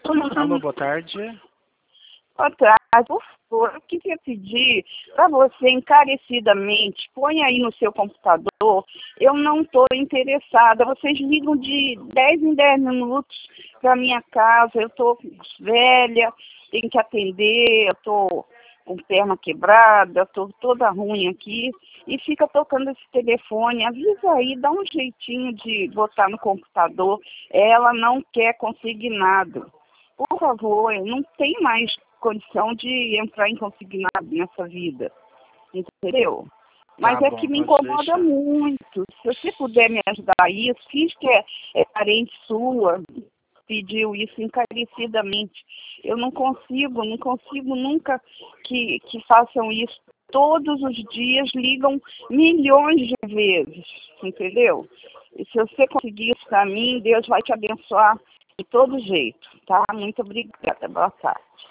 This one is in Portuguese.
Alô, boa tarde. Boa tarde. Por favor, eu queria pedir para você encarecidamente, põe aí no seu computador, eu não estou interessada. Vocês ligam de 10 em 10 minutos para minha casa, eu estou velha, tenho que atender, eu estou com perna quebrada, estou toda ruim aqui, e fica tocando esse telefone. Avisa aí, dá um jeitinho de botar no computador. Ela não quer consignado. Por favor, eu não tenho mais condição de entrar em consignado nessa vida, entendeu? Mas Tá é bom, que me pode incomoda deixar. muito. Se você puder me ajudar isso, fiz que é parente sua, pediu isso encarecidamente. Eu não consigo nunca que façam isso. Todos os dias ligam milhões de vezes, entendeu? E se você conseguir isso para mim, Deus vai te abençoar de todo jeito, tá? Muito obrigada. Boa tarde.